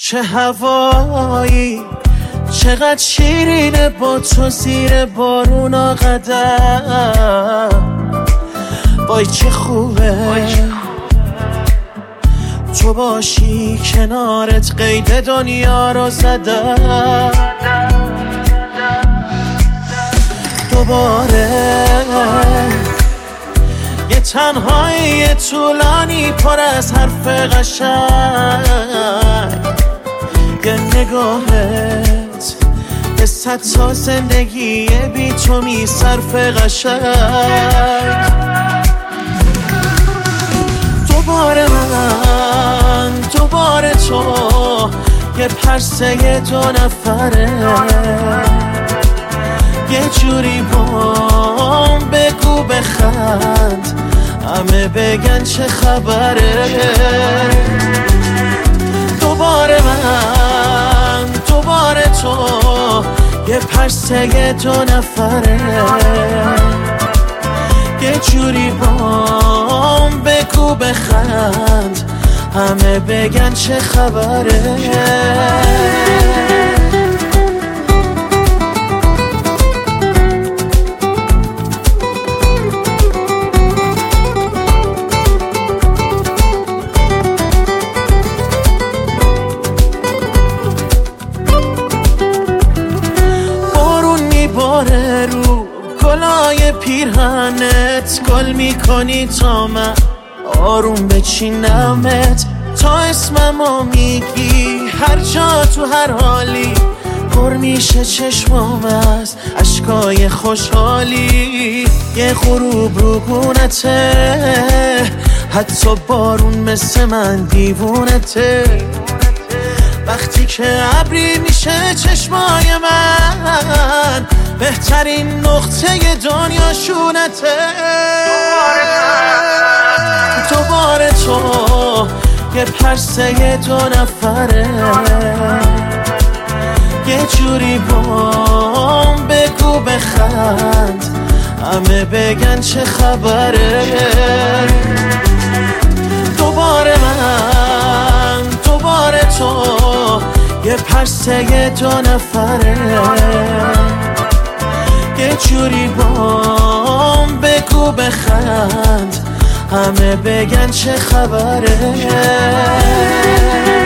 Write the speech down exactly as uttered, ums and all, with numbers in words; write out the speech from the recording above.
چه هوایی چقدر شیرینه با تو زیر بارونا قدم. وای چه خوبه تو باشی کنارت، قید دنیا رو زدم. دوباره یه تنهایی طولانی پر از حرف قشنگ، یه نگاهت به صد تا زندگی بی تو می صرف قشنگ. دوباره من دوباره تو، یه پرسه دو نفره، یه جوری بام بگو بخند همه بگن چه خبره. دوباره من دوباره تو، یه پرسه دو نفره، یه جوری بام بگو بخند همه بگن چه خبره. باره رو گلای پیرهنت، گل میکنی تا من آروم بچینمت، تا اسممو میگی هر جا تو هر حالی، پر میشه چشمام از اشکای خوشحالی. یه غروب رو گونته، حتی بارون مثل من دیوونته، وقتی که ابری میشه چشمای من، بهترین نقطه دنیا شونته. دوباره تو، یه پرسه دو نفره، یه جوری بام بگو بخند همه بگن چه خبره. دوباره من دوباره تو، یه پرسه دو نفره، یه جوری بام بگو بخند همه بگن چه خبره.